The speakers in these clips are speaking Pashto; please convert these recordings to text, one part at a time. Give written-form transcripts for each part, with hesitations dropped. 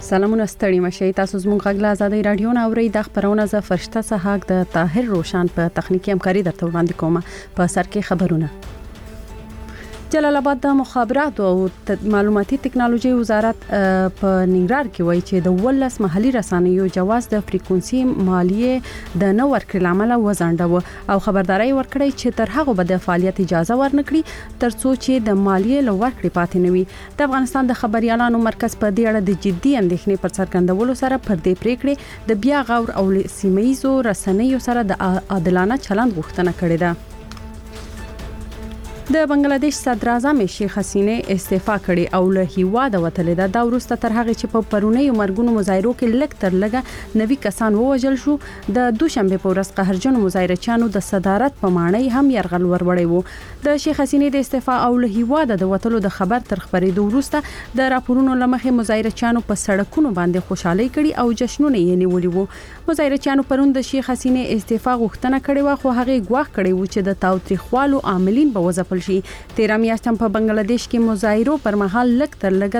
سلامونه ستړي مشي تاسو زموږ غږ له آزادۍ رادیو نه اورئ د خبرونه ز فرشته صحاق د طاهر روشان په تخنیکی همکاري درته وړاندې کوم په سر کې خبرونه. جلال آباد د مخابرات او معلوماتي ټکنالوژي وزارت په ننګرهار کې وایي چې د ولس محلي رسنیو جواز د فریکونسي مالیه د نو ورکړې لامل وزنده او خبرداري ورکړي چې تر هغه به د فعالیت اجازه ورنکړي ترڅو چې د مالیه لو ورکړې پاتې نه وي. د افغانستان د خبريالانو مرکز په دې اړه د جدي اندېښنې پر څرګندولو سره پر دې پریکړې د بیا غور او سیمایزو رسنیو سره د عادلانه چلند غوښتنه کړې ده. د بنگلاديش صدر اعظم شیخ حسینه استعفا کړې او له هیواده وتلې ده. دا وروسته تر هغه چې په پرونی مرګونو مظاهرو کې لک تر لګه 90 کسان ووژل شو. د دوشنبه په ورځ قهرجن مظاهرچیانو د صدارت په معنی هم يرغل وروړی وو. د شیخ حسینه د استعفا او له هیواده د وتلو د خبر تر خبرېدو وروسته د راپورونو لمخې مظاهرچیانو په سړکونو باندې خوشحالي کړي او جشنونه یې نیولي وو. مظاهرچیانو پرون د شیخ حسینه استعفا غوښتنه کړې و خو هغه ګواښ کړی و چې د تاوتریخوالو عاملین به وځپل شي. 13 میاشتم په بنگلاديش کې مظاهرو پر مهال لک تر لګه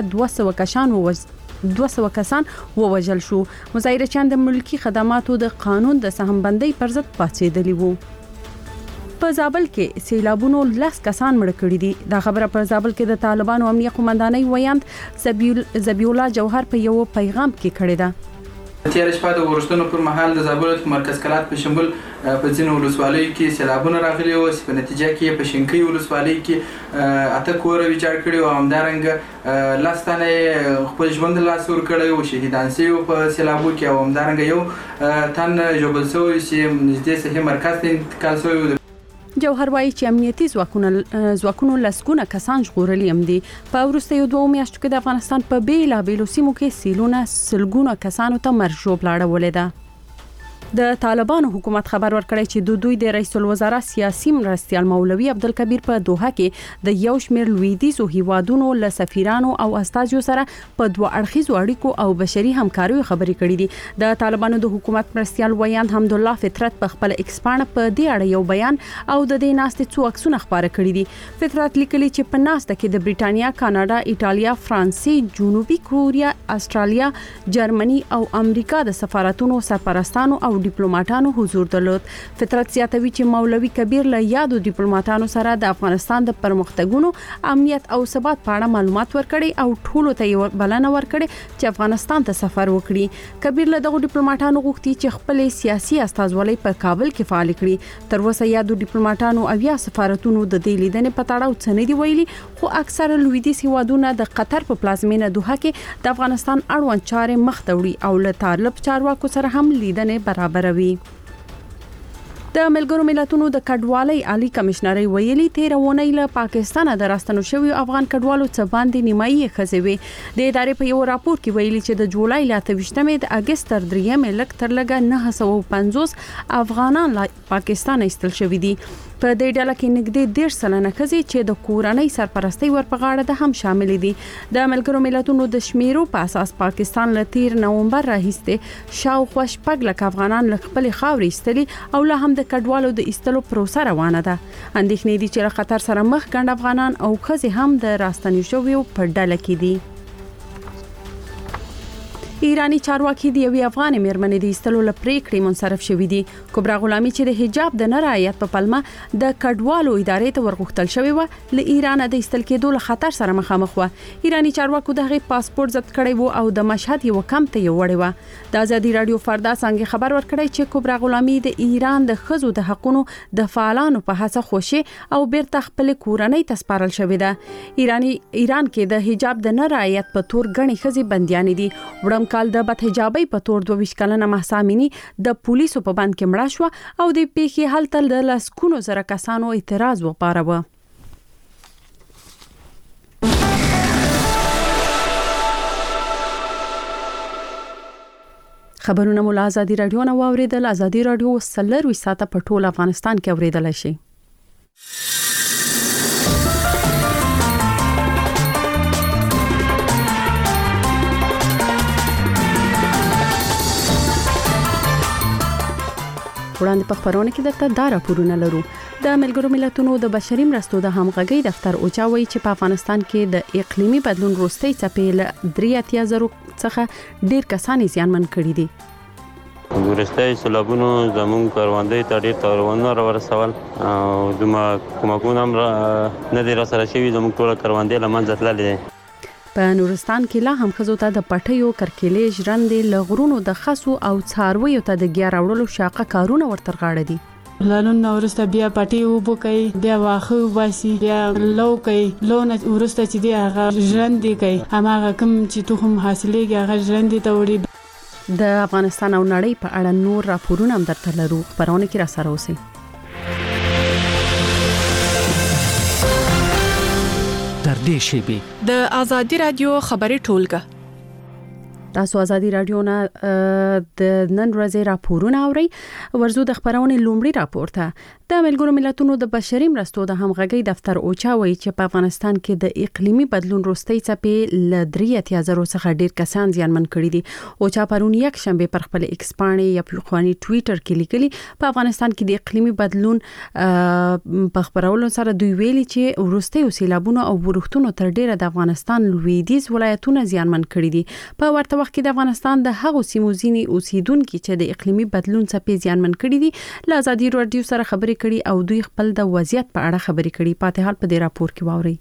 200 کسان ووژل شو. مظاهرچیان د ملکی خدماتو د قانون د سهمبندۍ پر ضد پاتېدلی وو. په زابل کې سیلابونو 10 کسان مړ کړي دي. دا خبره پر زابل کې د طالبانو امنیه قومندانۍ ویاند زبی الله جوهر په یو پیغام کې کړی ده. تیر شپه د ورښتونو پر مهال د زابل مرکز کلات په شمول په ځینو ولسوالیو کې سیلابونه راغلي او په نتیجه کې په شینکۍ ولسوالۍ کې اته کور ویجاړ کړي او همدارنګه لاستانه خپل ژوند لاس ور کړی او شهیدان شوي په سیلابو کې او همدارنګه یو تن ژوبل شوی چې نږدې صحي مرکز ته انتقال شوی. جوهر وايي چې امنیتي ځواکونو لسګونه کسان ژغورلي هم دي. په وروستیو 2 میاشتو کې د افغانستان په بیلابیلو سیمو کې سلګونه کسانو ته مرګ ژوبل ولیده. د طالبانو حکومت خبر ورکړی چې دوی د رئیس الوزرا سیاسي مرستیال مولوي عبدالکبیر په دوحه کې د یو شمېر لویدیزو هیوادونو له سفیرانو او استازیو سره په دوه اړخیزو اړیکو او بشري همکاریو خبرې کړې دي. د طالبانو د حکومت مرستیال ویاند حمدالله فطرت په خپل ایکس پاڼه په دې اړه یو بیان او د دې ناستې څو عکسونه خبره کړې دي. فطرت لیکلي چې په ناسته کې د بریټانیا، کاناډا، ایټالیا، فرانسې، جنوبي کوریا، استرالیا، جرمني او امریکا د سفارتونو سرپرستانو او ډیپلوماټانو حضور درلود. فطرت زیاتوي چې مولوي کبیر له یادو ډیپلوماټانو سره د افغانستان د پرمختګونو، امنیت او ثبات په اړه معلومات ورکړي او ټولو ته بلنه ورکړي چې افغانستان ته سفر وکړي. کبیر له دغو ډیپلوماټانو غوښتي چې خپل سیاسي استازولۍ په کابل کې فعال کړي. تر اوسه یادو ډیپلوماټانو او یا سفارتونو د دې لیدنې په تړاو څه نه دی ویلي، خو اکثره لویدیځ هیوادونه د قطر په پلازمینه دوحه کې د افغانستان اړوند چارې مخ ته وړي او له طالب چارواکو سره هم لیدنې برابروي. د ملګرو ملتونو د کډوالۍ عالی کمشنري ویلي 13 ونې له پاکستان د راستنو شوی افغان کډوالو څخه باندې نیمایي خزوي. د ادارې په یو راپور کې ویلي چې د جولای ل 28مې د اگست تر 3مې لک تر لګه 950 افغانان له پاکستان ایستل شوی دي. په دې ډله کې نږدې 1.5 سلنه ښځې چې د کورنۍ سرپرستۍ ورپغاړه ده هم شامل دي. د ملګرو ملتونو د شمیرو په اساس پاکستان له 13 نومبر راهیسته شاوخوا 6 لک افغانان له خپل خاورې ایستلي او له هم د کډوالو د ایستلو پروسه روانه ده. اندېښنې دي چې له خطر سره مخ ګڼ افغانان او ښځې هم د راستنې شویو په ډله کې دي. ایرانی چارواکي د یوې افغان مېرمنې د ایستلو لپاره منصرف شوې دي. کبرا غلامي چې د حجاب د نه رعایت په پلمه د کډوالو ادارې ته ورغښتل شوې و له ایران د ایستل کېدو له خطر سره مخامخ و. ایرانی چارواکو دغه پاسپورت ضبط کړی و او د مشهد یو کم ته وړي و. د ازادي رادیو فردا څنګه خبر ورکړی چې کبرا غلامي د ایران د خزو د حقونو د فعالانو په هڅه خوشي او بیرته خپل کورنۍ ته سپارل شوې ده. ایران کې د حجاب د نه رعایت په تور غني خزي بنديان دي. وړم کال د بدحجابۍ په تور 22 کلنه مهسا امینی د پولیسو په بند کې مړه شو او د پیښې حل تل د لسکونو زره کسانو اعتراض وپاروه. خبرونه مو له آزادي رادیو نه واوریدل. آزادي رادیو سلر وي ساته په ټول افغانستان کې اوریدل شي. وړاندې په خبرونه کې درته دا راپورونه لرو. د ملګرو ملتونو د بشري مرستو د همغږي دفتر اوچا وایي چې په افغانستان کې د اقلیمي بدلون وروستۍ څپې له 3.0 څخه ډیر کسان زیانمن کړي دي. وروستۍ سیلابونو زموږ کروندې ته ډېر تاوانونه راورسول او دومره کومکونه هم نه دي راسره شوي. زموږ ټوله کروندې له منځه تللې دي. په نورستان کې لا هم ښځو ته د پټیو، کرکیلې، ژرندې، لغرونو د خسو او څارویو ته د ګیا راوړلو شاقه کارونه ورته غاړه دي. لالون ورسته بیا پټي وبو کوي، بیا واخه وباسي، بیا لو کوي، لونه ورسته چې دی هغه ژرندې کوي، هماغه کوم چې تخم حاصلېږي هغه ژرندې ته وړي. د افغانستان او نړۍ په اړه نور راپورونه هم درته لرو. خبرونه کې را سره اوسئ. د آزادی رادیو خبري ټولګه. تاسو آزادی رادیو نه د نن ورځې راپورونه اورئ. ورزو د خبرونه لومړی راپورته د ملګرو ملتونو د بشري مرستو د همغږي دفتر اوچا وایي چې په افغانستان کې د اقلیمي بدلون وروستۍ څپې له 3.0 څخه ډیر کسان زیانمن کړي دي. اوچا پرون یک شنبه پر خپل ایکس باندې یا په خواني ټوئیټر کې لیکلي په افغانستان کې د اقلیمي بدلون په خبرولو سره دوی ویلي چې وروستۍ سیلابونه او ورښتونو تر ډیره د افغانستان لویدیځ ولایتونه زیانمن کړي دي. په ورته وخت کې د افغانستان د هغو سیمو ځینې اوسیدونکو چې د اقلیمي بدلون څپې زیانمن کړي دي له آزادي رادیو سره خبرې کړي او دوی خپل د وضعیت په اړه خبرې کړي. پاتې حال په دې راپور کې واوري.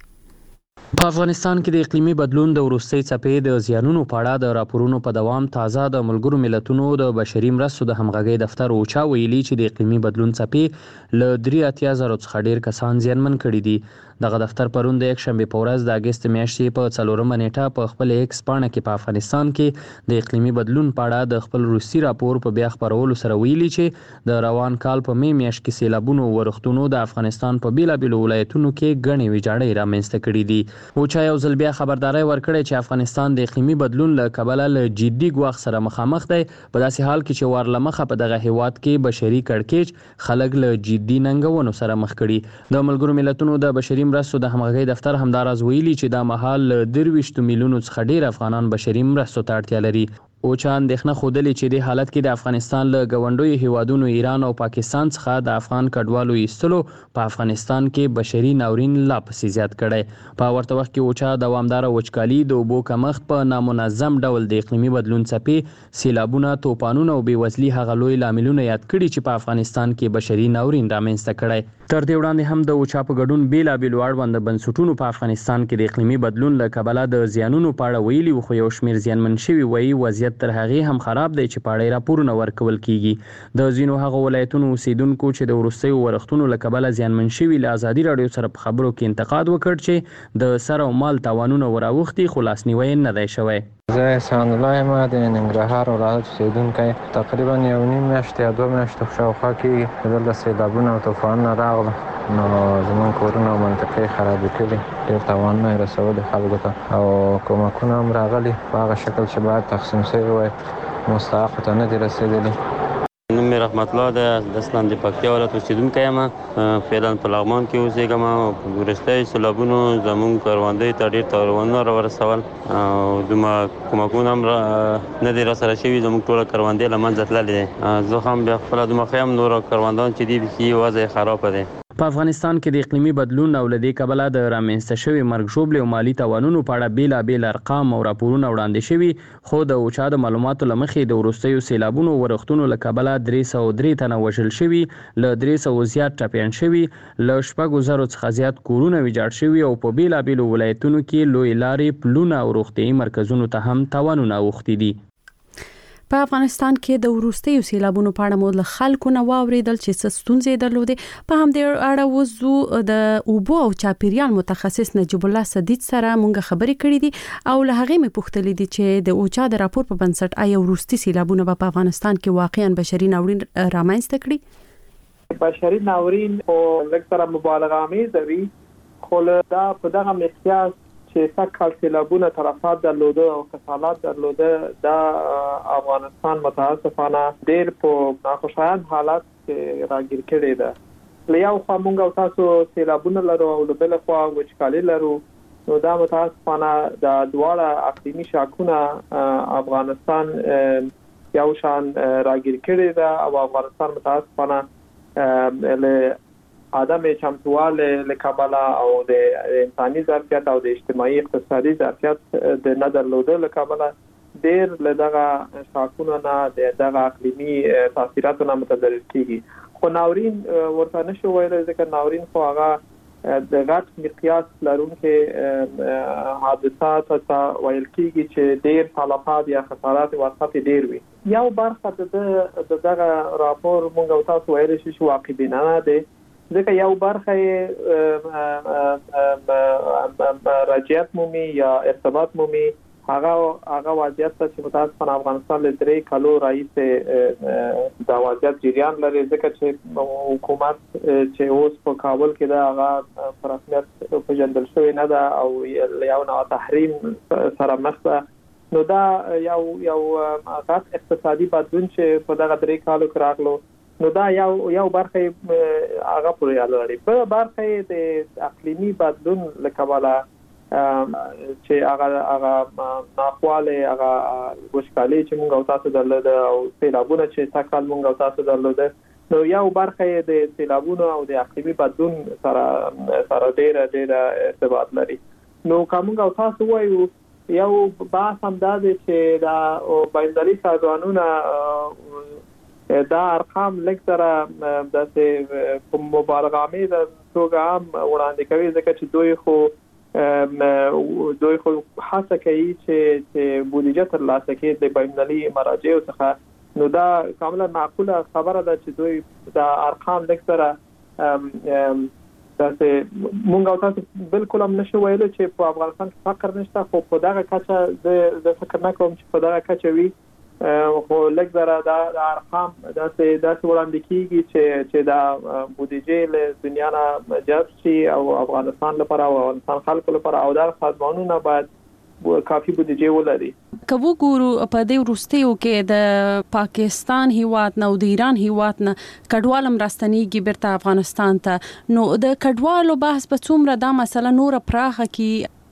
په افغانستان کې د اقلیمي بدلون د وروستۍ څپې د زیانونو په اړه د راپورونو په دوام تازه د ملګرو ملتونو د بشري مرستو د همغږي دفتر اوچا ویلي چې د اقلیمي بدلون څپې له 3.0 څخه ډیر کسان زیانمن کړي دي. دغه دفتر پرون د یک شنبه په ورځ د اگست میاشتې په 4مه نیټه په خپل ایکس باندې کې په افغانستان کې د اقلیمي بدلون په اړه د خپل روسي راپور په بیا خبرولو سره ویلي چې د روان کال په می میاشت کې سیلابونو ورښتونو د افغانستان په بیلابیلو ولایتونو کې غني ویجاړۍ رامنځته کړي دي. اوچا یو ځل بیا خبرداري ورکړې چې افغانستان د اقلیمي بدلون له کبله له جدي ګواښ سره مخامخ دی، په داسې حال کې چې ورلمخه په دغه هیواد کې بشري کړکېچ خلک له جدي ننګونو سره مخ کړي. د ملګرو ملتونو د بشري مرستو د همغږي دفتر همداراز ویلي چې دا مهال 23 میلیونو څخه ډیر افغانان بشري مرستو ته اړتیا لري. اوچا اندېښنه ښودلې چې د حالت کې د افغانستان له ګاونډیو هیوادونو ایران او پاکستان څخه د افغان کډوالو ایستلو په افغانستان کې بشري ناورین لا پسې زیات کړی. په ورته وخت کې اوچا دوامداره وچکالي، د اوبو کمښت، په نامنظم ډول د اقلیمي بدلون څپې، سیلابونه، توپانونه او بېوزلي هغه لوی لاملونه یاد کړي چې په افغانستان کې بشري ناورین رامنځته کړی. تر دې وړاندې هم د اوچا په ګډون بیلابیلو اړوند بنسټونو په افغانستان کې د اقلیمي بدلون له کبله د زیانونو په اړه ویلي وو، خو یو شمېر زیانمن شوي وایي وضعیت تر هغې هم خراب دی چې په اړه راپورونه ورکول کیږي. د ځینو هغو ولایتونو اوسیدونکو چې د وروستیو ورښتونو له کبله زیانمن شوي له آزادي راډیو سره په خبرو کې انتقاد وکړ چې د سر او مال تاوانونه وراوښتي خو لاسنیوی نه دی شوی. زه احسان الله یم، د ننګرهار ولایت اوسیدونکی. تقریبا 1.5 میاشتې یا 2 میاشتې شاوخوا کېږي دلته سیلابونه او طوفانونه راغله، نو زموږ کورونه او منطقې خرابې کړي، ډېر تاوانونه یې رسولي خلکو ته او کومکونه هم راغلي په هغه شکل چې باید تقسیم شوي وای، مستحقو ته نه دي رسېدلي. نوم مې رحمت الله دی، د اسلام د پکتیا ولایت اوسیدونکی یم. فعلا په لغمان کې اوسېږم او وروستیو سیلابونو زموږ کروندې ته ډېر تاوانونه راورسول او دومره کومکونه هم نه دي راسره شوي. زموږ ټوله کروندې له منځه تللې دي. زه هم بیا خپله دومره ښه یم، نور کروندان چې دي بیخي وضع یې خرابه دی. په افغانستان کې د اقلیمي بدلون او له دې کبله د رامنځته شوي مرګ ژوبلې او مالي تاوانونو په اړه بیلابیل ارقام او راپورونه وړاندې شوي، خو د اوچا د معلوماتو له مخې د وروستیو سیلابونو ورښتونو له کبله 303 تنه وژل شوي، له 300 زیات ټپیان شوي، له 6,000 څخه زیات کورونه ویجاړ شوي او په بیلابیلو ولایتونو کې لوی لارې، پلونه او روغتیايي مرکزونو ته هم تاوانونه اوښتي دي. په افغانستان کې د وروستیو سیلابونو په اړه مو له خلکو نه واوریدل چې څه ستونزې درلودې. په همدې اړه وزو د اوبو او چاپیریال متخصص نجیب الله صدیق سره مونږ خبرې کړې دي او له هغې مې پوښتلې دي چې د اوچا د راپور په بنسټ آیا وروستي سیلابونه په افغانستان کې واقعا بشري ناورین رامنځته کړي؟ بشري ناورین او لږ سره مبالغه آمیزه وي، خو دا په دغه مقیاس چې سږکال سیلابونه تلفات درلوده او کسالات درلوده، دا افغانستان متاسفانه ډېر په ناخوشایند حالت کې راګیر کړی ده. له یو خوا موږ او تاسو سیلابونه لرو او له بل خوا وچکالي لرو، نو دا متاسفانه د دواړه اقلیمي شاکونه افغانستان یو شان راګیر کړی دا او افغانستان متاسفانه له عدم چمتواله لکبلا او د انساني ظرفیت او د اجتماعي اقتصادي ظرفیت د نه درلودلو لکبلا ډیر له دغه شاکونو نه دغه اقلیمي تاثیراتو نه متضرر کیږي خو ناورین ورته نشو ویل ځکه ناورین خو هغه د غټ مقیاس لرونکي حادثات ته ویل کیږي چې ډیر تلفات یا خسارات ورته ډیر وي یو برخه د دغه راپور مونږ او تاسو ویل شي چې واقعبینانه ده ځکه یو برخه راجعیت مومي یا ارتباط مومي هغه وضعیت چې متاسفانه افغانستان له 3 کالو رئیس د وضعیت جریان لري ځکه چې حکومت چې اوس په کابل کې دا هغه پر رسمیت پیژندل شوی نه ده او یو نوع تحریم سره مخ ده نو دا یو غټ اقتصادي بدلون چې په دغه 3 کالو کې راغلو نو دا یو برخه هغه پورې اړه لري په برخه د اقلیمي بدلون لکواله چې هغه ناخواله هغه وشکالي چې موږ او تاسو درلوده او سیلابونه چې تکال موږ او تاسو درلوده نو یو برخه د سیلابونو او د اقلیمي بدلون سره ډېر ارتباط لري نو کوم او تاسو وایو یو بحث هم دا دی چې دا بین‌المللي سازمانونه دا ارقام لکه د مبالغه آمیزه توګه هم وړاندې کوي ځکه چې دوی خو هڅه کوي چې بودیجه ترلاسه کړي د بین‌المللي مراجعو څخه نو دا کاملا معقوله خبره ده چې دوی دا ارقام لکه تاسو مونږ او تاسو بالکل هم نشو ویل چې په افغانستان کې فقر نشته خو په دغه کچه د فکر نه کوم چې په دغه کچه وي خو لکه دا ارقام داسې وړاندې کیږي چې دا بودیجه له دنیا نه جذب شي او افغانستان لپاره او افغانستان خلکو لپاره او دا سازمانونه باید کافي بودیجه ولري کبو ګورو په دې وروستیو کې د پاکستان هیواد نه او د ایران هیواد نه کډوالم راستنیږي بیرته افغانستان ته نو د کډوالو بحث په څومره دا مسله نور پراخه کی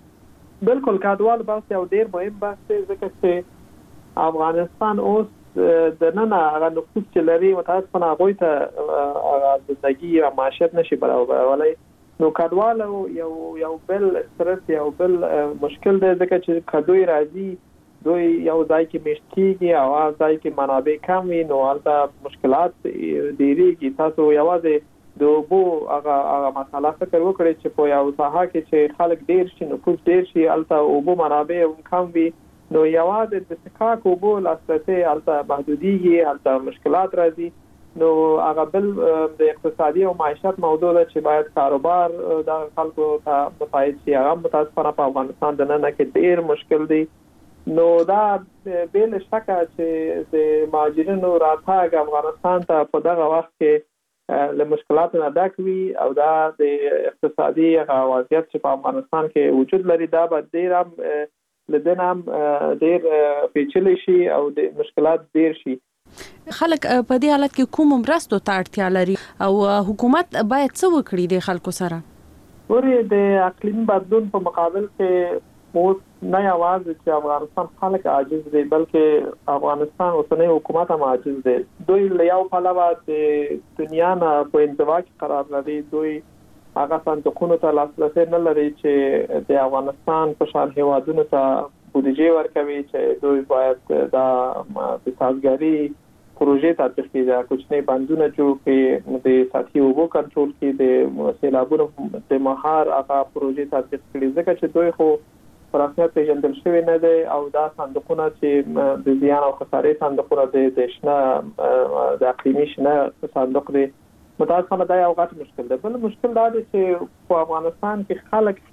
بالکل کډوال بحث یو ډیر مهم بحث دی ځکه چې افغانستان اوس د نن هغه نفوس چې لري متاسفانه هغوی ته هغه زندگی او معیشت نشي برابرولای نو کډوال یو بل سترس یو بل مشکل دی ځکه چې کډوی راځي دوی یو ځای کې میشت کیږي او ځای کې منابع کم وي نو هلته مشکلات ډیریږي تاسو یوازې د اوبو هغه مسله فکر وکړئ چې په یو ساحه کې چې خلک ډیر شي نفوس ډیر شي هلته اوبو منابع کم وي نو یوازې د استحقاق اوبو لاسرسي هلته محدودیږي هلته مشکلات راځي نو هغه بل د اقتصادي او معیشت موضوع ده چې باید کاروبار د خلکو ته مفاید شي هغه متاسفانه په افغانستان د نن کې ډیر مشکل دی نو دا بل شکه چې د مهاجرینو راتګ افغانستان ته په دغه وخت کې له مشکلاتو نه ډک وي او دا د اقتصادي وضعیت چې په افغانستان کې وجود لري دا به ډیر لدن هم ډیر پیچلي شي او د مشکلات ډیر شي خلک په دې حالت کې کوم مرستو ته اړتیا لري او حکومت باید څه وکړي د خلکو سره ورې د اقلیم بدلون په مقابل کې اوس نه یوازې چې افغانستان خلک عاجز دي بلکې افغانستان اوسنۍ حکومت هم عاجز دي دوی له یو پلوه د دنیا نه په انزوا کې قرار لري دوی هغه صندوقونو ته لاسرسي نه لري چې د افغانستان په شان هیوادونو ته بودیجه ورکوي چې دوی باید د سازګاری پروژې تطبیق کړي کوچني بندونه جوړ کړي د سطحي اوبو کنټرول کړي د سیلابونو د مهار هغه پروژې تطبیق کړي ځکه چې دوی خو په رسمیت پیژندل شوی نه دی او دا صندوقونه چې د زیان او خسارې صندوقونه د شنه د اقلیمي شنه صندوق دی متاسفانه دا یو غټ مشکل دی بل مشکل دا دی چې په افغانستان کې خلک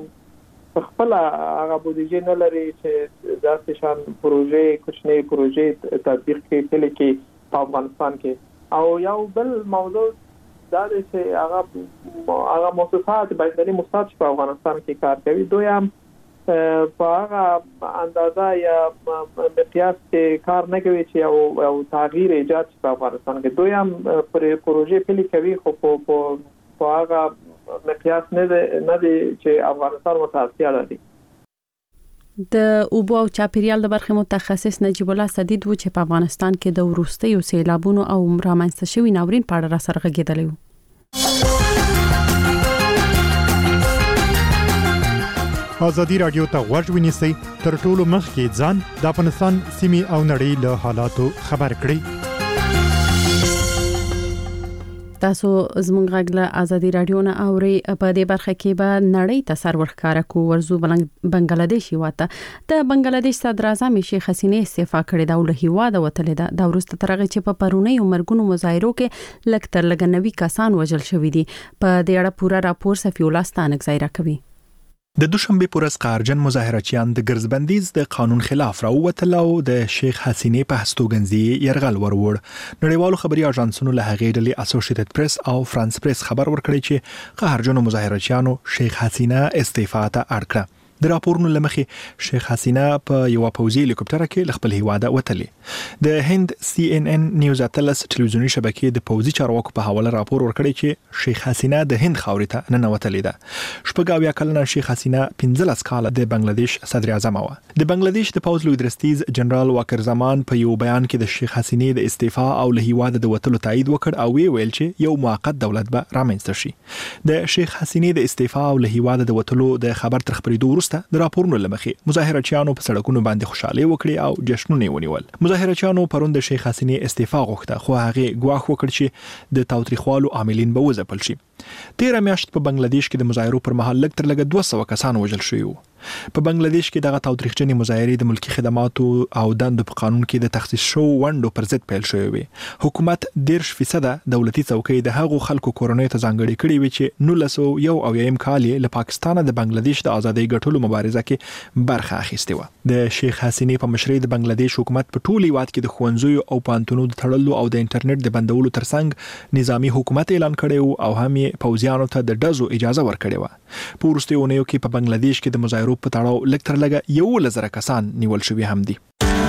هم خپل هغه بودیجه نه لري چې داسې شان پروژې کوچني پروژې تطبیق کړي کې په افغانستان کې او یو بل موضوع دا دی چې هغه مؤسسات بین‌المللي مؤسسات په افغانستان کې کار کوي دوی هم په هغه اندازه یا مقیاس کې کار نه کوي چې یو تغییر ایجاد شي په افغانستان کې دوی هم پروژې پلي کوي خو په هغه مقیاس نه دی چې افغانستان ورته اړتیا لري د اوبو او چاپیریال د برخې متخصص نجیب الله سدید و چې په افغانستان کې د وروستیو سیلابونو او رامنځته شوی ناورین په اړه را سره غږیدلی و. ازادي رادیو ته غوږ ونیسئ تر ټولو مخکې ځان د افغانستان سیمې او نړۍ له حالاتو خبر کړئ. تاسو زموږ غږ له ازادي رادیو نه اوري. په دې برخه کې به نړۍ ته سر ورښکاره کو ورزو بنگلاديش هیواته د بنگلاديش صدر اعظم شیخ حسینه استعفا کړې دا له هیواده وتلې ده. د ورسته ترغه چې په پرونی مرګونو مظاهرو کې لکتر لګنوي کسان وژل شوې دي. په دې اړه پورا راپور صفی الله ستانک ځای راکوي. د دوشنبه پر ورځ قهرجن مظاهرچیان د ګرځبندیز د قانون خلاف راووتل او د شیخ حسینه په هستوګنځي يرغل ورور. نړیوالو خبري اژانسونو له هغې ډلې اسوسییټډ پریس او فرانس پریس خبر ورکړی چې قهرجن مظاهرچیانو شیخ حسینه استعفا ته اړ کړه. د راپورونو لمخې شیخ حسینه په یو پوځي هلیکوپټر کې خپل هیواده وتلې. د هند CNN نیوز اتلس ټلویزیونی شبکې د پوځي چارواکو په حواله راپور ورکړی چې شیخ حسینه د هند خاورې ته ننوتلې ده. شپږاویا کلنه شیخ حسینه 15 کاله د بنگلاديش صدر اعظم و. د بنگلاديش د پوځ لوی درستیز جنرال واکر زمان په یو بیان کې د شیخ حسینه د استعفا او له هیواده د وتلو تایید وکړ او ویل چې یو موقت دولت به رامنځته شي. د شیخ حسینه د استعفا او له هیواده د وتلو د خبر تر خبرېدو وروسته د راپورونو لمخې مظاهرچیانو په سړکونو باندې خوشاله وکړي او جشنونه ونیول. مظاهرچیانو پروند شیخ حسینه استعفا غوښته خو هغه ګواښ وکړ چې د تاوتریخوالو عاملین به وځپل شي. 13 میاشت په بنگلاديش کې د مظاهرو پر مهال لږ تر لږه 200 کسان وژل شوي وو. په بنگلاديش کې دغه تاوتریخجنې مظاهرې د ملکی خدماتو او دندو په قانون کې د تخصیص شو ونډو پر ضد پیل شوې وي. حکومت 10% دولتي څوکۍ د هغو خلکو کورنۍ ته ځانګړې کړې وي چې 1901 کال له پاکستان د بنگلاديش د ازادۍ ګټلو مبارزه کې برخه اخیستې و. د شیخ حسینه په مشرۍ د بنگلاديش حکومت په ټول هیواد کې د ښوونځیو او پانتونو د تړلو او د انټرنیټ د بندولو ترڅنګ نظامی حکومت اعلان کړی او هم پوځیانو ته د ډزو اجازه ورکړې و. په وروستیو اونیو کې په بنگلاديش کې د مظاهرو په تړاو لږ تر لږه 11,000 کسان نیول شوي هم دي.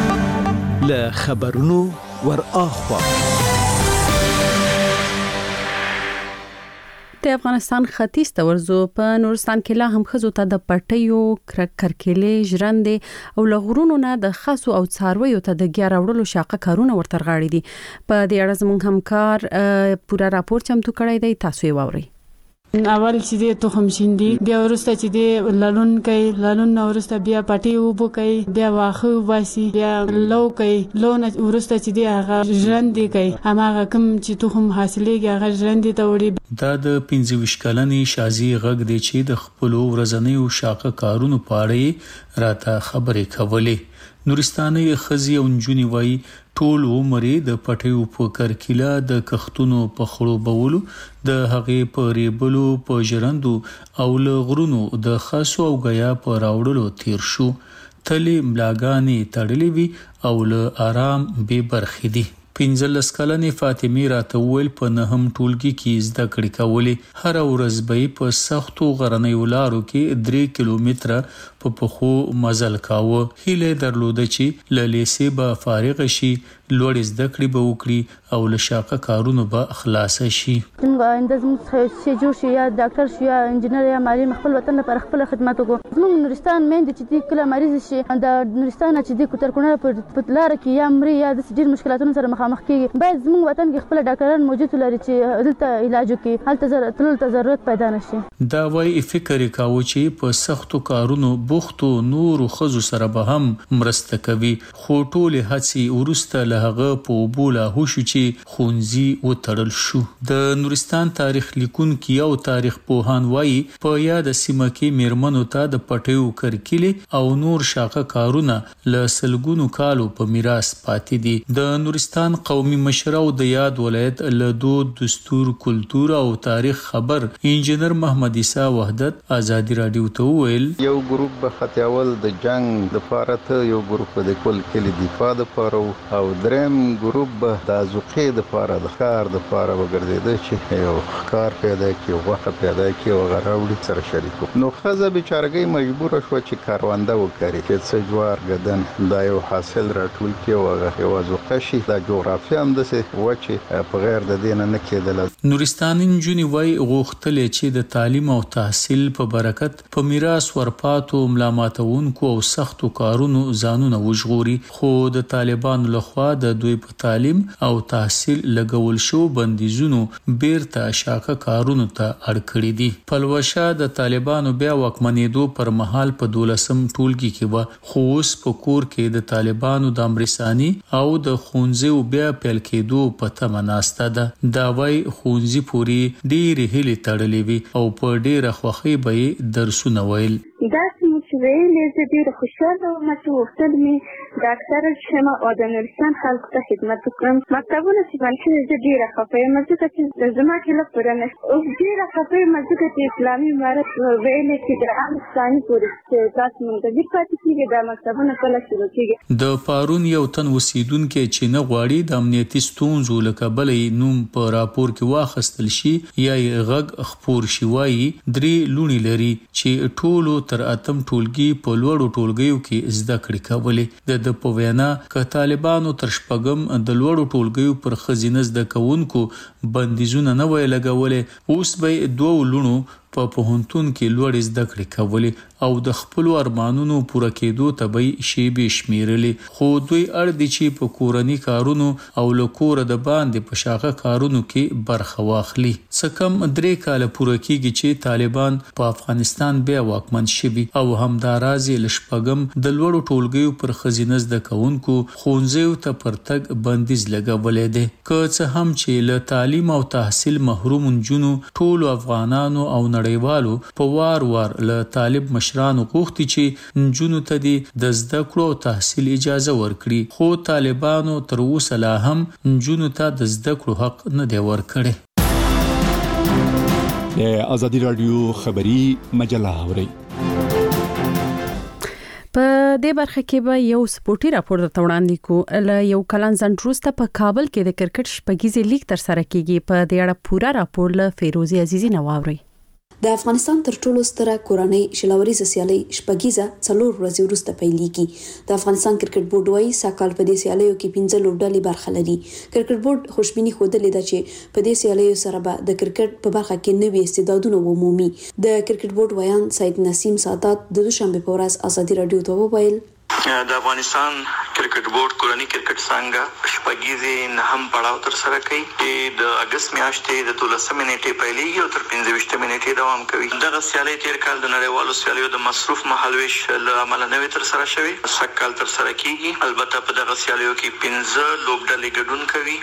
له خبرونو ور اخوا د افغانستان ختیځ ته ورزو په نورستان کې لا هم خزو ته د پټیو کرکلې ژرندې او لغورونو نه د خاصو او څارویو ته د ګیا راوړلو شاقه کارونه ورترغاړي دي. په دې اړه زموږ همکار پورا راپور چمتو کړی دی، تاسو یې واورئ. اول چې د تخم شیندي بیا ورسته چې د لالون کوي، لالون نو ورسته بیا پټي وبو کوي، بیا واخه وباسي، بیا لو کوي، لون ورسته چې د هغه ژرندې کوي، هغه کوم چې تخم حاصلېږي هغه ژرندې ته وړي. دا د 25 کلنې شازي غږ دی چې د خپل ورځنیو شاقه کارونو په اړه راته خبرې کولې. نورستاني خزي او نجونی وای ټول عمر د پټیو په کرکیله د کختونو په خړوبولو، د هغې په ریبلو، په ژرندو او له غرونو د خاصو او غیا په راوړلو تیر شو. تلې ملاګانې تړلې وي او له آرام بې برخې دي. 15 کلنې فاطمه راته ویل په نهم ټولګي کې زده کړې کولې. هر ورځ به په سختو غرنیو لارو کې 3 کیلومتره په پخو مزل کاوه. هیله درلوده چې له لیسې به فارغ شي، لوړ زده کړې به وکړي او له شاقه کارونو به خلاص شي. څنګه چې جوړ شي، یا ډاکټر شي یا انجینر یا معلم، خپل وطن لپاره خپل خدمت وکړو. زموږ نورستان مېندې چې کله مریض شي د نورستان چې د کوتر کونه په لار کې یا مري یا د ډېر مشکلاتونو سره مخامخ کیږي، باید زموږ وطن کې خپل ډاکټران موجود لري چې دلته علاج وکړي، هلته تللو ضرورت پیدا نشي. دا وایي فکر کاوه چې په سختو کارونو بوختو نورو خزو سره به هم مرسته کوي، خو ټول هڅې ورسته له هغه په بوله هوشو چې خونځي وتړل شو. د نورستان تاریخ لیکونکي او تاریخ پوهان وایي په یاد سیمه کې میرمنو ته د پټیو کرکلې او نور شاقه کارونه له سلګونو کالو په میراث پاتې دي. د نورستان قومي مشر او د یاد ولایت له دود، دستور، کلتور او تاریخ خبر انجینر محمد عیسی وحدت ازادي رادیو ته ویل یو ګروپ به ختیاول د جنگ د لپاره ته یو ګروپ د کل کلی دفاع لپاره او دریم ګروپ د ازوقې د لپاره د کار د لپاره وګرځیدل چې یو کار پیدا کړي وخت پیدا کړي او غراوړي سره شریکو نو خزه بیچارګي مجبور شو چې کارونده وکړي چې څه جوار غدن دا یو حاصل راټول کړي او یو ازوقه شي د جغرافیه هم د څه وچه په غیر د دین نه کېدل. نورستان نجونې وای غوښتل چې د تعلیم او تحصیل په برکت په میراث ورپاتو ملامتونکو او سختو کارونو ځانونه وژغوري خو د طالبانو لخوا د دوی په تعلیم او تحصیل لګول شو بندیزونو بیرته شاکه کارونو ته اړ کړی دي. پلوشه د طالبانو بیا واکمنېدو پر مهال په 12م ټولګي کې و خو اوس په کور کې د طالبانو د امرسانی او د خونځو بیا پیل کېدو په تمه ناسته ده. دا وای خونځي پوری ډېر هلي تړلې وي او په ډېر خوخي به درسونه ویل. دا چې ویلې زه ډېر خوشاله وم چې وختل مې ډاکټر شمه او د نورستان خلکو ته خدمت وکړم. مکتبونه چې باندې زه ډېره خفه یم ځکه چې زما کله پوره نه اوس ډېره خفه یم ځکه چې اسلامي امارت ویلې چې د عام اسلامي پورې چې تاسو منتظر پاتې کېږئ دا مکتبونه کله شروع کېږي. د پارون یو تن اوسیدونکي چې نه غواړي د امنیتي ستونزو له کبله نوم په راپور کې واخیستل شي یا یې غږ خپور شي وایي درې لونی لري چې ټولو تر اتم ټولګي په لوړو ټولګیو کې زده کړې کولې. د په وینا ک طالبانو تر شپږم د لوړو ټولګیو پر خزینه زده کوونکو بندیزونه نه وی لګولې اوس به دوه لونو په پوهنتون کې لوړ زده کړې کولې او د خپل ارمانونو پوره کېدو ته به شی به شمیرلې خو دوی اړ دي چې په کورنی کارونو او لکور د باندې په شاخه کارونو کې برخه واخلي. څه کم 3 کال پوره کېږي چې طالبان په افغانستان بیا واکمن شوي او همداراز لشپګم د لوړو ټولګیو پر خزینه زده کوونکو خونځو ته پرتګ بندیز لګولې ده. که څه هم چې له تعلیم او تحصیل محروم جنو ټول افغانانو او نړیوالو په وار له طالب مشرانو غوښتي چې نجونو ته د زده کړو او تحصیل اجازه ورکړي خو طالبانو تر اوسه لا هم نجونو ته د زده کړو حق نه دی ورکړی. د ازادي رادیو خبری مجله اوري په دې برخه کې به یو سپورتي راپور درته وړاندې کوو. یو کلن ځنډ وروسته په کابل کې د کرکټ شپږیزې لیګ تر سره کیږي. په دې اړه پوره راپور له فیروزي عزیزي نه واورئ. د افغانستان تر ټولو ستره کورنۍ شلوریزه سیالي شپږیزه 4 ورځې وروسته پیلېږي. د افغانستان کرکټ بورډ وايي ساکال په دې سیالیو کې 15 لوبډلې برخه لري. کرکټ بورډ خوشبيني خوده ده چې په دې سیالیو سره به د کرکټ په برخه کې نوي استعدادونه ومومي. د کرکټ بورډ ویان سید نسیم سادات د دوشنبه په ورځ ازادي رادیو ته وویل د افغانستان کرکټ بورډ کورنۍ کرکټ څنګه شپږیزې نهم پړاو تر سره کوي چې د اگست میاشتې د 13 نیټې پیلېږي او تر 15 نیټې دوام کوي. دغه سیالي تیر کال د نړیوالو سیالیو د مصروف مهالويش له امله نوې تر سره شوی سکهال تر سره کیږي. البته په دغه سیالیو کې 15 لوبډلې ګډون کوي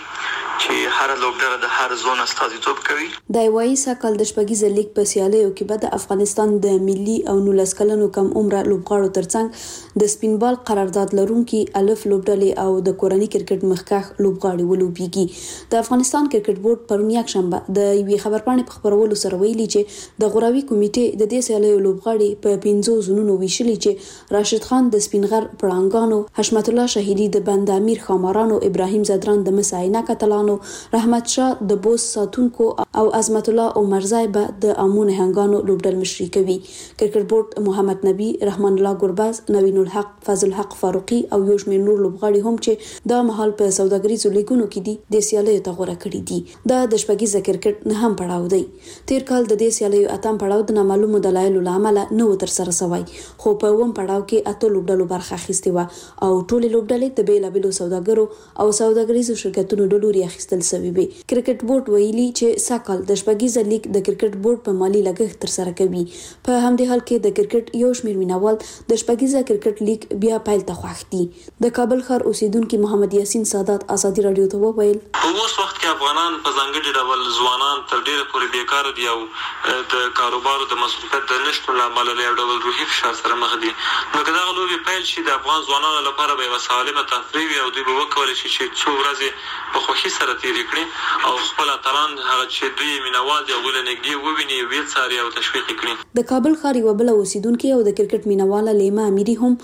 چې هر لوبډله د هر زون استازیتوب کوي. د وایي سکهال د شپږیزې لیګ په سیالیو کې به د افغانستان د ملي او 19 کلنو کم عمره لوبغاړو ترڅنګ د سپینبال قرارداد لرونکي الف لوبډلې او د کورنۍ کرکټ مخکښ لوبغاړي ولوبېږي. د افغانستان کرکټ بورډ پرون یک شنبه د یوې خبرپاڼې په خبرولو سره ویلي چې د غوراوي کمیټې د دې سیالیو لوبغاړي په 15 زونونو ویشلي چې راشد خان د سپینغر پړانګانو، حشمت الله شهیدی د بند امیر خامارانو، ابراهیم زدران د مسعینه کتلانو، رحمت شاه د بوس ساتونکو او عظمت الله عمرزای به د امون هنګانو لوبډل مشري کوي. کرکټ بورډ محمد نبی، رحمان الله ګرباز، نوین الحق، فضل حق فاروقي او یو شمېر نور لوبغاړي هم چې د مهال په سوداګریزو لیګونو کې دي د سیالیو ته غوړه کړی دي. دا د شپږیزه کرکټ نه هم پړاو دی. تیر کال د دې سیالیو اتم پړاو د نامعلومو دلایلو له امله نه و تر سره شوی خو په اوم پړاو کې اته لوبډلو برخه اخیستې و او ټول لوبډلې د بیلابیلو سوداګرو او سوداګریزو شرکتونو د لوري اخیستل شوی وي. کرکټ بورډ ویلي چې ساکال د شپږیزه لیګ د کرکټ بورډ په مالی لګښت تر سره کوي. په همدې حال کې د کرکټ یو شمېر مینوال د شپږیزه کرکټ لیګ بیا پیل ته خوښ دي. د کابل ښار اوسیدونکو محمد یاسین سادات ازادي رادیو ته وویل په اوس وخت کې افغانان په ځانګړي ډول ځوانان تر ډیره پورې بیکار دي او د کاروبارو د مصروفیت د نشتون له امله له ډول روحي فشار سره مخ دي. نو که دغه لوبې پیل شي د افغان ځوانانو لپاره به یوه سالمه تفریح وي او دوی به وکولی شي چې څو ورځې په خوښۍ سره تېرې کړي او خپل اتلان هغه چې دوی مینوال دي هغوی له نږدې وویني، ویې څاري او تشویق کړي. د کابل ښار یوه بله اوسیدونکې او د کرکټ مینواله لیما امیري هم د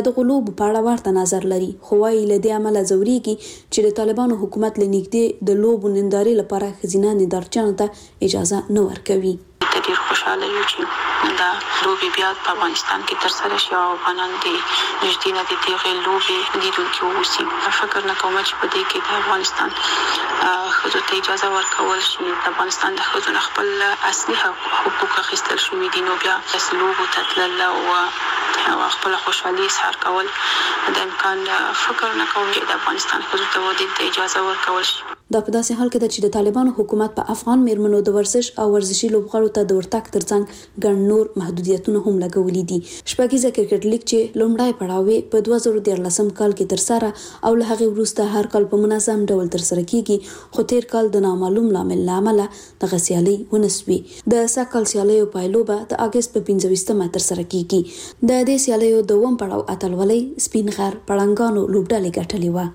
د دغو لوبو په اړه ورته نظر لري، خو وايي له دې امله ځورېږي چې د طالبانو حکومت له نږدې د لوبو نندارې لپاره ښځینه نندارچیانو ته اجازه نه ورکوي. ډېر خوشاله یو چې دا لوبې بیا په افغانستان کې ترسره شي او افغانان د نږدې نه د دغې لوبې لیدونکي واوسي. فکر نه کوم چې په دې کې د افغانستان ښځو ته اجازه ورکول شي. د افغانستان د ښځو نه خپل اصلي حقوق اخیستل شوي دي، نو بیا لوبو ته تلل او خپل خوشحالي اظهار کول د امکان فکر نه کوم چې د افغانستان ښځو ته ودې ته اجازه ورکول شي. دا په داسې حال کې ده چې د طالبانو حکومت په افغان میرمنو د ورزش او ورزشي لوبغاړو ته د ورتګ ترڅنګ ګڼ نور محدودیتونه هم لګولي دي. شپږیزه کرکټ لیګ چې لومړی پړاو په 2014 کال کې ترسره او له هغې وروسته هر کال په منظم ډول ترسره کیږي، خو تیر کال د نامعلوم لامل له امله دغه سیالۍ ونه سوې. د سږکال سیالیو پایلوبه د اګست په 25 ترسره کیږي. د دې سیالیو دوم پړاو اتلولۍ سپین غر پړانګانو لوبډلې ګټلې وه.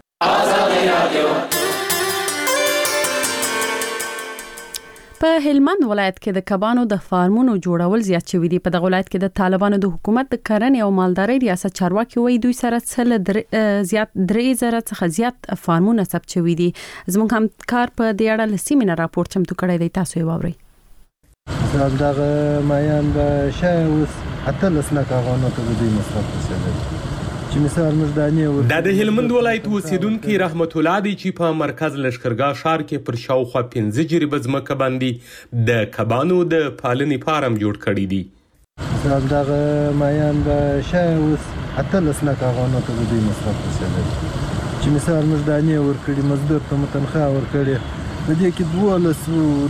په هلمند ولایت کې د کبانو د فارمونو جوړول زیات شوي دي. په دغه ولایت کې د طالبانو د حکومت د کرنې او مالدارۍ ریاست چارواکي وایي دوی سره زیات 3000 څخه زیات فارمونه ثبت شوي دي. زموږ همکار په دې اړه له سیمې نه راپور چمتو کړی دی، تاسو یې واورئ. دغه مایان به شای اوس اتلس نه کاغانو ته د دوی مصرف رسېدل. دا د هلمند ولایت اوسیدونکي رحمت الله دی چې په مرکز لشکرګاه ښار کې پر شاوخوا 15 جریبه ځمکه باندې د کبانو د پالنې فارم جوړ کړی دی. دغه مایان به شای اوس اتلس نه کاغانو ته د دوی مصرف رسېدل چې مثال موږ دانې ورکړي، مزدور ته تنخواه ورکړي، په دې کې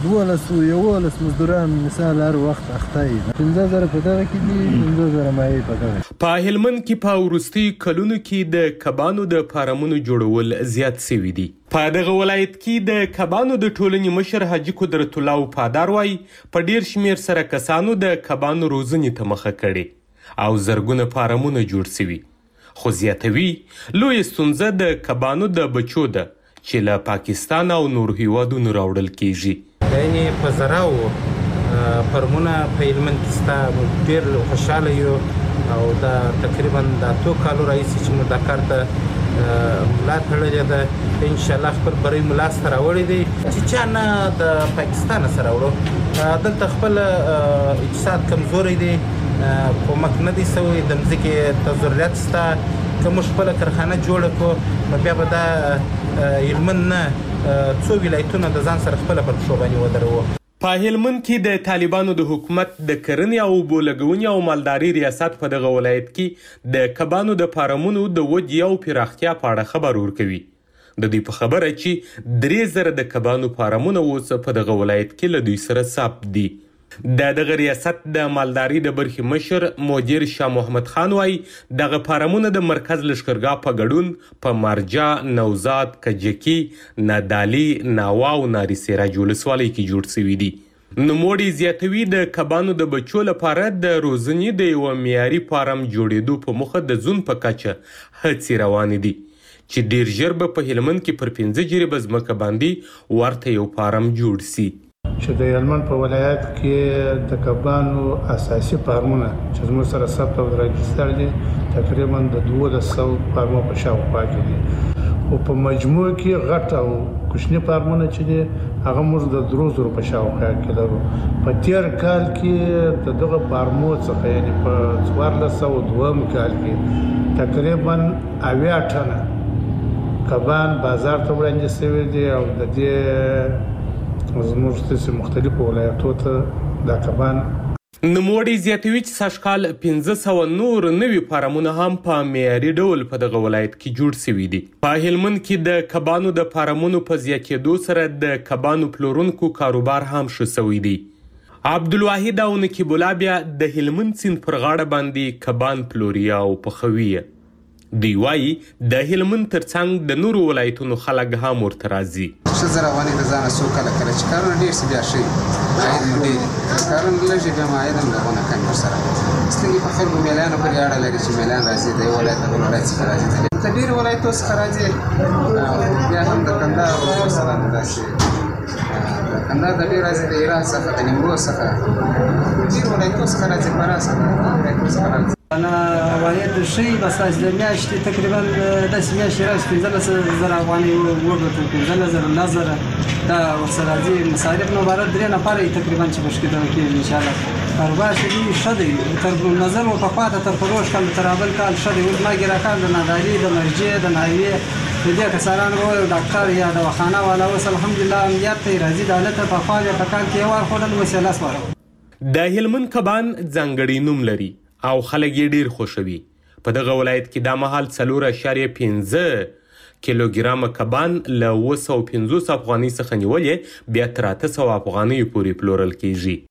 12 مزدوران مثال هر وخت اخته وي. 15,000 په دغه کې دي، 15,000 مایې په دغه. په هلمند کې په وروستیو کلونو کې د کبانو د فارمونو جوړول زیات شوي دي. په دغه ولایت کې د کبانو د ټولنې مشر حاجي قدرت الله وفادار وایي په ډیر شمیر سره کسانو د کبانو روزنې ته مخه کړې او زرګونه فارمونه جوړ شوي، خو زیاتوي لوی ستونزه د کبانو د بچو ده چې له پاکستان او نور هیوادونو راوړل کیږي. یعنی په زراو فرمونه په هلمند کې ستا ډېر خوشحاله یو او دا تقریبا د 2 کالو راهیسې چې موږ دا کار ته ملا تړلې ده. انشاءالله خپل بری ملا سره راوړی دی چې چا نه د پاکستان سره وړو. دلته خپل اقتصاد کمزوری دی، کومک نه دی سوی، د مځکې ته ضرورت شته. که موږ خپله کارخانه جوړه کړو نو بیا به دا هلمند نه څو ولایتونه د ځان سره خپله پر پښو باندې ودروو. په هلمند کې د طالبانو د حکومت د کرنې او اوبو لګونې او مالدارۍ ریاست په دغه ولایت کې د کبانو د فارمونو د ودې او پراختیا په اړه خبر ورکوي. د دوی په خبره چې 3000 د کبانو فارمونه اوس په دغه ولایت کې له دوی سره ثبت دي. د دغه ریاست د مالدارۍ د برخې مشر مدیر شاه محمد خان وایي دغه فارمونه د مرکز لشکرګاه په ګډون په مارجه، نوزاد، کجکي، نادالي، ناوا او ناري سراج ولسوالۍ کې جوړ شوي دي. نوموړي زیاتوي د کبانو د بچو لپاره د روزنې د یو معیاري فارم جوړېدو په موخه د زون په کچه هڅې روانې دي چې ډیر ژر به په هلمند کې پر 15 جریبه ځمکه باندې ورته یو فارم جوړ سي. چې د هلمند په ولایت کې د کبانو اساسي فارمونه چې زموږ سره ثبت او راجستر دي تقریبا د 1200 فارمو په شاوخوا کې دي، او په مجموع کې غټ او کوچني فارمونه چې دي هغه موږ د 3000 په شاوخوا کې لرو. په تیر کال کې د دغه فارمو څخه یعنی په 1402 کال کې تقریبا 80 ټنه کبان بازار ته وړاندې شوي دي او د دې زموږ د مختلفو ولایتو ته دا کبان. نوموړي زیاتوي چې سږکال 1500 نور نوي فارمونه هم په معیاري ډول په دغه ولایت کې جوړ شوي دي. په هلمند کې د کبانو د فارمونو په زیاتېدو سره د کبانو پلورونکو کاروبار هم ښه شوی دی. عبدالواحد او نقیب الله بیا د هلمند سیند پر غاړه باندې کبان پلوري او پخوي. دوی وایي د هلمند ترڅنګ د نورو ولایتونو خلک هم ورته راځي. ښځه روانې د ځانه څو کله چې کارونه ډېر شي بیا ښه عاید مو ډېر کارونه لږ بیا مو عاید هم دغونه کم ورسره. ستنګې په خلکو میلیانو پورې اړه لري چې میلیان راځي د یو ولایت بل ولایت څخه راځي، د ډېرو ولایتو څخه راځي. بیا هم د کندهار او مثلا داسې د کندهار د ډېر راځي، د ایران څخه، د نیمروز څخه، ډېرو ولایتو څخه راځي، فراه څخه ولایتو څخه راځي. انا عوایل شي بس از میاشتې تقریبا د میاشتې راځي 15000 افغانۍ وګټو 15000 نظر دا ورسره دي مصارف نو بار درې نفر تقریبا چې مشکل کېږي ان شاء الله کاروبار شي شدي تر نظر او په خاطر تر پروش کال ترابل کال شدي ول ما ګرا کال د ناداري د مسجد د نایوي د دې کسانو او ډاکټر یا دواخانه والا وس الحمدلله امنیت راځي د حالت په خاله په کال کې ور خورل وسیله سره د هلمند کبان ځانګړي نوم لري او خلک یې ډیر خوشوي. په دغه ولایت کې د مهال 4.15 کیلوګرام کبان له 250 افغانۍ څخه نیولې بیا تر 800 افغانۍ پورې پلورل کیږي.